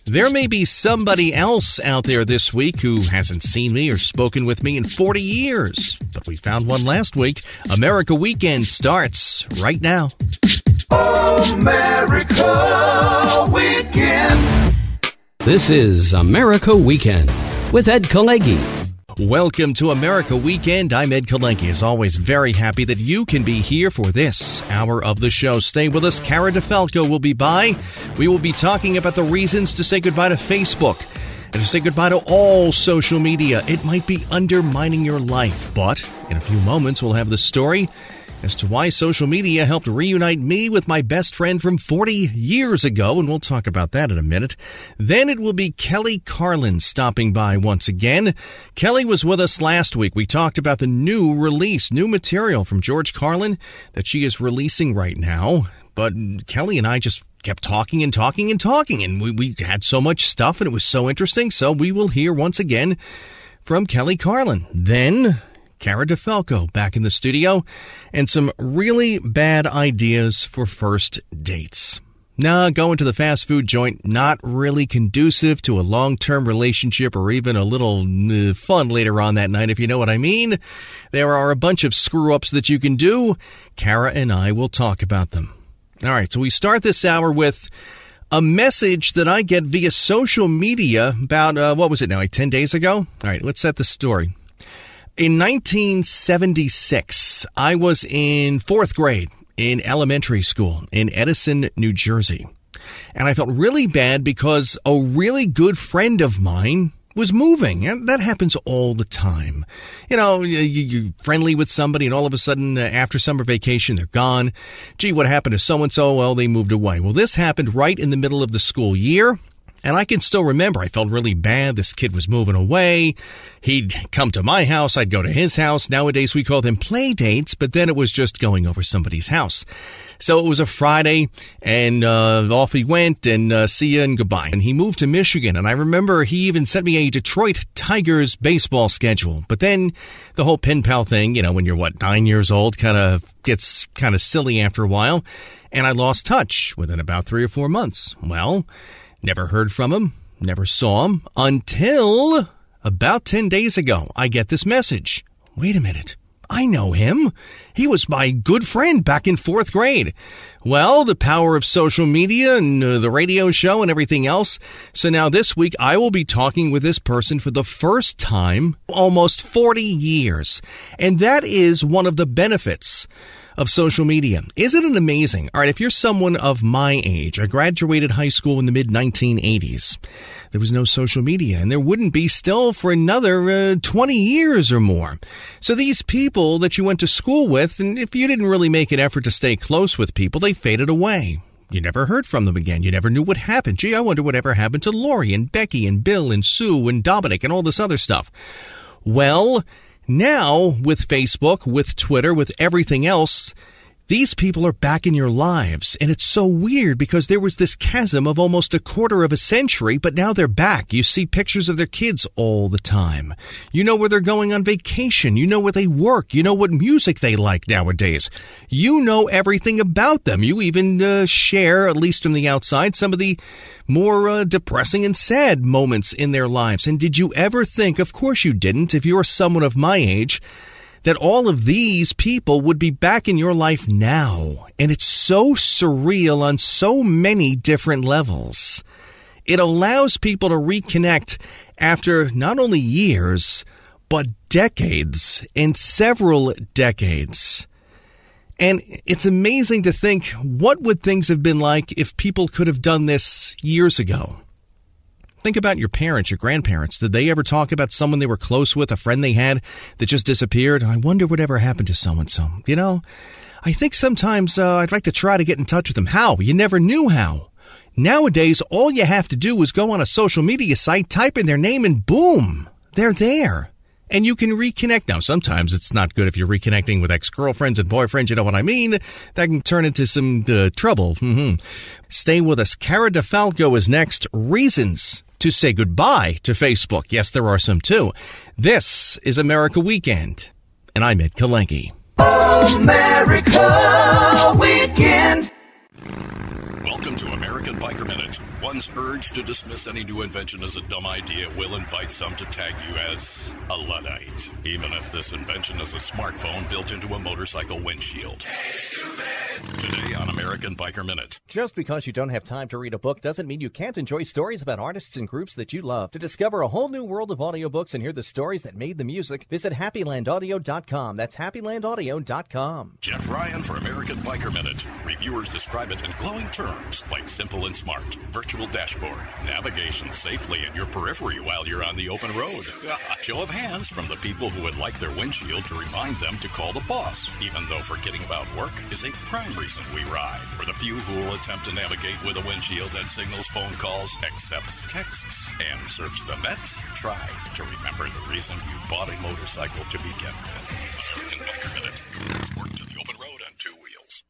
There may be somebody else out there this week who hasn't seen me or spoken with me in 40 years, but we found one last week. America Weekend starts right now. America Weekend. This is America Weekend with Ed Kalegi. Welcome to America Weekend. I'm Ed Kalegi. As always, very happy that you can be here for this hour of the show. Stay with us. Cara DeFalco will be by. We will be talking about the reasons to say goodbye to Facebook and to say goodbye to all social media. It might be undermining your life, but in a few moments, we'll have the story as to why social media helped reunite me with my best friend from 40 years ago, and we'll talk about that in a minute. Then it will be Kelly Carlin stopping by once again. Kelly was with us last week. We talked about the new material from George Carlin that she is releasing right now. But Kelly and I just kept talking, and we had so much stuff, and it was so interesting. So we will hear once again from Kelly Carlin. Then Cara DeFalco back in the studio, and some really bad ideas for first dates. Going to the fast food joint, not really conducive to a long-term relationship or even a little fun later on that night, if you know what I mean. There are a bunch of screw-ups that you can do. Cara and I will talk about them. All right, so we start this hour with a message that I get via social media about, 10 days ago? All right, let's set the story. In 1976, I was in fourth grade in elementary school in Edison, New Jersey. And I felt really bad because a really good friend of mine was moving. And that happens all the time. You know, you're friendly with somebody and all of a sudden after summer vacation, they're gone. Gee, what happened to so-and-so? Well, they moved away. Well, this happened right in the middle of the school year. And I can still remember, I felt really bad. This kid was moving away. He'd come to my house. I'd go to his house. Nowadays, we call them play dates, but then it was just going over somebody's house. So it was a Friday, and off he went, and see ya and goodbye. And he moved to Michigan, and I remember he even sent me a Detroit Tigers baseball schedule. But then the whole pen pal thing, you know, when you're, 9 years old, kind of gets kind of silly after a while. And I lost touch within about 3 or 4 months. Well, never heard from him, never saw him, until about 10 days ago, I get this message. Wait a minute, I know him. He was my good friend back in fourth grade. Well, the power of social media and the radio show and everything else. So now this week, I will be talking with this person for the first time, almost 40 years. And that is one of the benefits of social media. Isn't it amazing? All right, if you're someone of my age, I graduated high school in the mid-1980s. There was no social media, and there wouldn't be still for another 20 years or more. So these people that you went to school with, and if you didn't really make an effort to stay close with people, they faded away. You never heard from them again. You never knew what happened. Gee, I wonder whatever happened to Lori and Becky and Bill and Sue and Dominic and all this other stuff. Well, now, with Facebook, with Twitter, with everything else, these people are back in your lives. And it's so weird because there was this chasm of almost a quarter of a century, but now they're back. You see pictures of their kids all the time. You know where they're going on vacation. You know where they work. You know what music they like nowadays. You know everything about them. You even share, at least from the outside, some of the more depressing and sad moments in their lives. And did you ever think, of course you didn't, if you're someone of my age, that all of these people would be back in your life now? And it's so surreal on so many different levels. It allows people to reconnect after not only years, but decades, and several decades. And it's amazing to think, what would things have been like if people could have done this years ago? Think about your parents, your grandparents. Did they ever talk about someone they were close with, a friend they had that just disappeared? I wonder whatever happened to so-and-so. You know, I think sometimes I'd like to try to get in touch with them. How? You never knew how. Nowadays, all you have to do is go on a social media site, type in their name, and boom, they're there. And you can reconnect. Now, sometimes it's not good if you're reconnecting with ex-girlfriends and boyfriends. You know what I mean? That can turn into some trouble. Stay with us. Cara DeFalco is next. Reasons to say goodbye to Facebook. Yes, there are some too. This is America Weekend, and I'm Ed Kalegi. America Weekend. Welcome to America American Biker Minute. One's urge to dismiss any new invention as a dumb idea will invite some to tag you as a Luddite, even if this invention is a smartphone built into a motorcycle windshield. Today on American Biker Minute. Just because you don't have time to read a book doesn't mean you can't enjoy stories about artists and groups that you love. To discover a whole new world of audiobooks and hear the stories that made the music, visit HappyLandAudio.com. That's HappyLandAudio.com. Jeff Ryan for American Biker Minute. Reviewers describe it in glowing terms like simple and smart, virtual dashboard, navigation safely in your periphery while you're on the open road. Show of hands from the people who would like their windshield to remind them to call the boss, even though forgetting about work is a prime reason we ride. For the few who will attempt to navigate with a windshield that signals phone calls, accepts texts, and surfs the net, try to remember the reason you bought a motorcycle to begin with. American Biker Minute. Let's work to the open road on two wheels.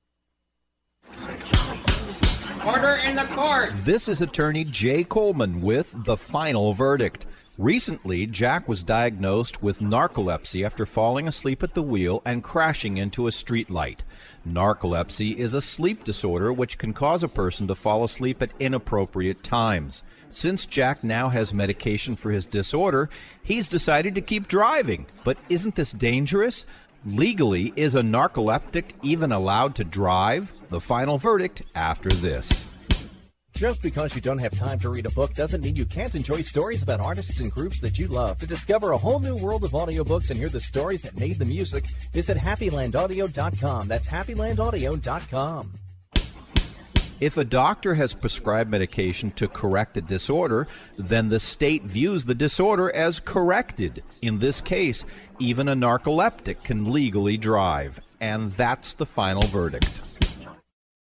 Order in the court. This is attorney Jay Coleman with The Final Verdict. Recently, Jack was diagnosed with narcolepsy after falling asleep at the wheel and crashing into a street light. Narcolepsy is a sleep disorder which can cause a person to fall asleep at inappropriate times. Since Jack now has medication for his disorder, he's decided to keep driving. But isn't this dangerous? Legally, is a narcoleptic even allowed to drive? The final verdict after this. Just because you don't have time to read a book doesn't mean you can't enjoy stories about artists and groups that you love. To discover a whole new world of audiobooks and hear the stories that made the music, visit HappyLandAudio.com. That's HappyLandAudio.com. If a doctor has prescribed medication to correct a disorder, then the state views the disorder as corrected. In this case, even a narcoleptic can legally drive. And that's the final verdict.